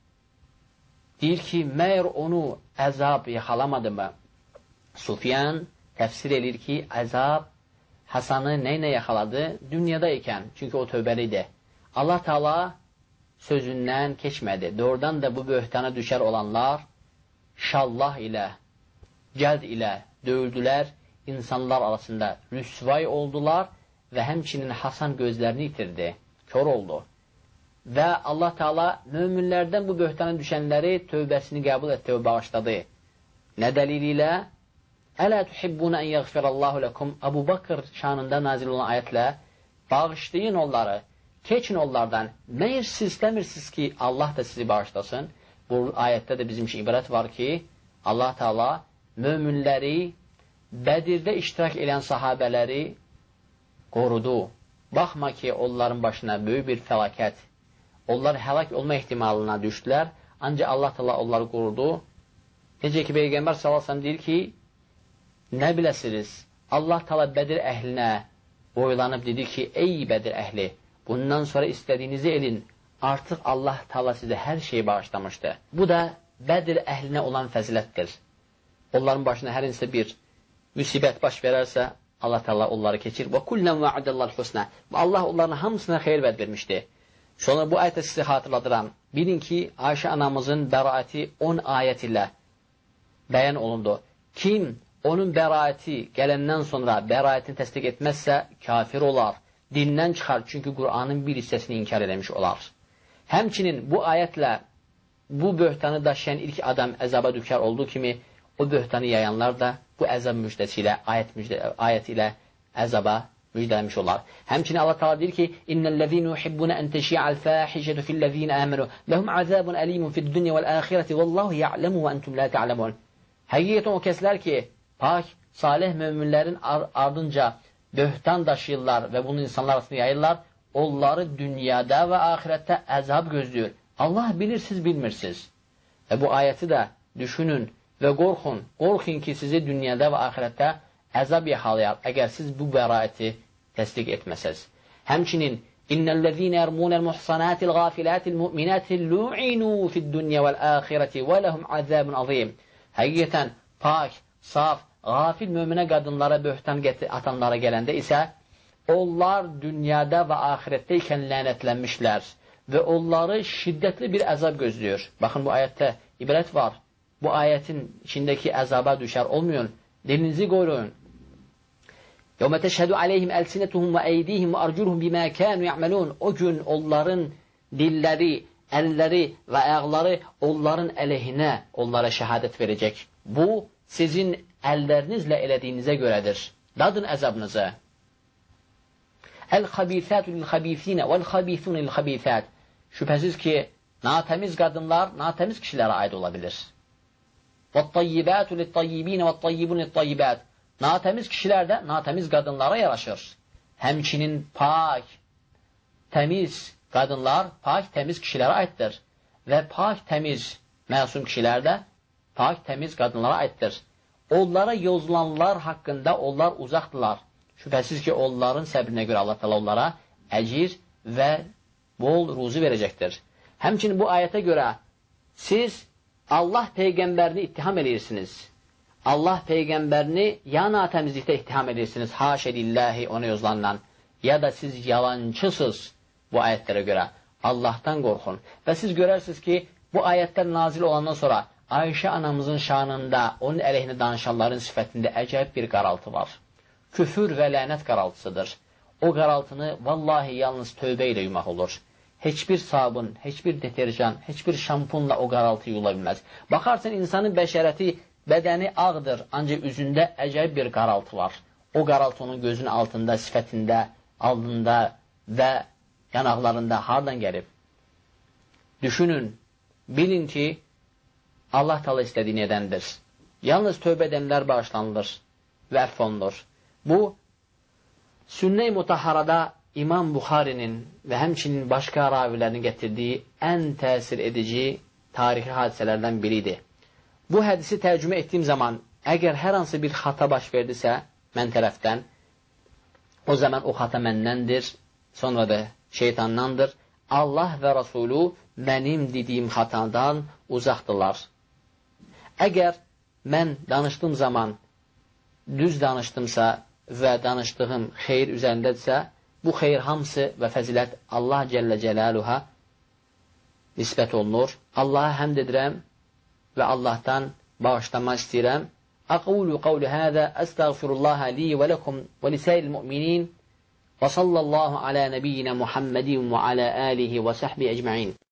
deyir ki, məyər onu əzab yaxalamadı mı? Sufyan təfsir edir ki, əzab Hasanı nə yaxaladı? Dünyada ikən, çünki o tövbəli idi. Allah Teala sözündən keçmədi. Doğrudan da bu böhtana düşər olanlar şallah ilə, cəld ilə döyüldülər, insanlar arasında rüsvay oldular və həmçinin Hasan gözlərini itirdi, kör oldu. və Allah Teala möminlərdən bu böhtana düşənləri tövbəsini qəbul etdi və bağışladı. Nə dəlili ilə? Ələ tuhibbuna ən yəğfirallahu ləkum. Əbu Bakır şanında nazil olan ayətlə bağışlayın onları, keçin onlardan. Məyər siz istəmirsiniz ki, Allah da sizi bağışlasın? Bu ayətdə də bizim üçün ibrət var ki, Allah Teala möminləri, Bədirdə iştirak edən sahabələri qorudu. Baxma ki, onların başına böyük bir fəlakət, onlar həlak olma ehtimalına düşdülər, ancaq Allah Teala onları qorudu. Necə ki, Peyğəmbər sallallahu deyir ki, nə biləsiniz? Allah Teala Bədir əhlinə boylanıb dedi ki, ey Bədir əhli, bundan sonra istədiyinizi edin, artıq Allah Teala sizə hər şeyi bağışlamışdı. Bu da Bədir əhlinə olan fəzilətdir. Onların başına hər insə bir müsibət baş verərsə, Allah Teala onları keçir. Və kullən va'adallahu husna. Allah onların hamısına xeyir vəd vermişdi. Sonra bu ayətə sizə xatırladıram. Bilin ki, Ayşə anamızın bəraəti 10 ayət ilə bəyan olundu. Kim onun bəraəti gələndən sonra bəraətini təsdiq etməzsə, kafir olar, dindən çıxar, çünki Qur'anın bir hissəsini inkar eləmiş olar. Həmçinin bu ayətlə bu böhtanı daşıyan ilk adam əzaba düçar olduğu kimi, o böhtanı yayanlar da bu əzab müjdəsi ilə, ayət ilə əzaba müjdələmiş olar. Həmçinin Allah Teala deyir ki, İnnellezîne yuhibbuna en teşi'al fâhişetu fillezîne âmenû lehum azâbun alîmun fid-dunya vel-âxireti vallâhu ya'lemu ve entum lâ ta'lemûn. Həqiqətən o kəslər ki, pak, salih möminlərin ardınca böhtan daşıyırlar və bunu insanlar arasında yayırlar, onları dünyada və axirətdə əzab gözləyir. Allah bilir, siz bilmirsiniz. Və bu ayəti də düşünün və qorxun ki, sizi dünyada və axirətdə əzab yaxalayar, əgər siz bu bəraəti təsdiq etməsəz. Həmçinin, İnnellezîne yermûnel muhsanâtil gâfilâtil mu'minâtil lu'inû fid-dunya vel-âxireti və lehum azâbun azîm. Həqiqətən, pak, saf, gafil möminə qadınlara böhtan atanlara gələndə isə, onlar dünyada və axirətdə ikən lənətlənmişlər və onları şiddətli bir əzab gözləyir. Baxın, bu ayətdə ibrət var. Bu ayətin içindəki əzaba düşər olmayın. Dilinizi qoruyun. يَوْمَ تَشْهَدُ عَلَيْهِمْ أَلْسِنَتُهُمْ وَأَيْدِيهِمْ وَأَرْجُلُهُمْ بِمَا كَانُوا يَعْمَلُونَ. O gün onların dilləri, əlləri və ayaqları onların əleyhinə onlara şəhadət verəcək. Bu, sizin əllərinizlə elədiyinizə görədir. Dadın əzabınızı. Əl-xabîfətü lil-xabîfînə vəl-xabîfûnə lil-xabîfət. Şübhəsiz ki, natəmiz qadınlar natəmiz kişilərə aid ola bilir. وَالطَّيِّبَاتُ لِلطَّيِّبِينَ وَالطَّيِّبُونَ لِلطَّيِّبَاتِ. Natəmiz qişilər də natəmiz qadınlara yaraşır. Həmçinin pak, təmiz qadınlar pak, təmiz kişilərə aiddir. Və pak, təmiz, məsum kişilər də pak, təmiz qadınlara aiddir. Onlara yozulanlar haqqında onlar uzaqdırlar. Şübhəsiz ki, onların səbrinə görə Allah Teala onlara əcir və bol ruzi verəcəkdir. Həmçinin bu ayətə görə siz Allah Peyğəmbərini ittiham edirsiniz. Allah Peyğəmbərini ya natəmizlikdə ittiham edirsiniz, haşəlilləhi ona yozulandan, ya da siz yalancısınız bu ayətlərə görə. Allahdan qorxun. Və siz görərsiniz ki, bu ayətlər nazil olandan sonra Ayşə anamızın şanında, onun əleyhinə danışanların sifətində əcəb bir qaraltı var. Küfür və lənət qaraltısıdır. O qaraltını vallahi yalnız tövbə ilə yumaq olur. Heç bir sabun, heç bir deterjan, heç bir şampunla o qaraltı yula bilməz. Baxarsan, insanın bəşərəti, bədəni ağdır, ancaq üzündə əcəb bir qaraltı var. O qaraltı onun gözünün altında, sifətində, alnında və yanaqlarında hardan gəlib? Düşünün, bilin ki, Allah Teala istədiyini edəndir. Yalnız tövbə edənlər bağışlanılır və əfv olunur. Bu, Sünne-i Mutahharada İmam Buxarinin və həmçinin başqa ravilərin gətirdiyi ən təsir edici tarixi hadisələrdən biridir. Bu hədisi tərcümə etdiyim zaman, əgər hər hansı bir xata baş verdisə mən tərəfdən, o zaman o xata məndəndir, sonra da şeytandandır. Allah və Rasulü mənim dediyim xatadan uzaqdırlar. Əgər mən danışdığım zaman düz danışdımsa və danışdığım xeyir üzərindədirsə, bu xeyir hamısı və fəzilət Allah Cəllə Cəlaluha nisbət olunur. Allaha həmd edirəm və Allahdan bağışlanma istəyirəm. Aqulu qawli hada, əstəğfirullaha li və lakum və lisa'il mu'minin. Və sallallahu alə nəbiyyinə Muhammedin və alə alihi və səhbi əcməin.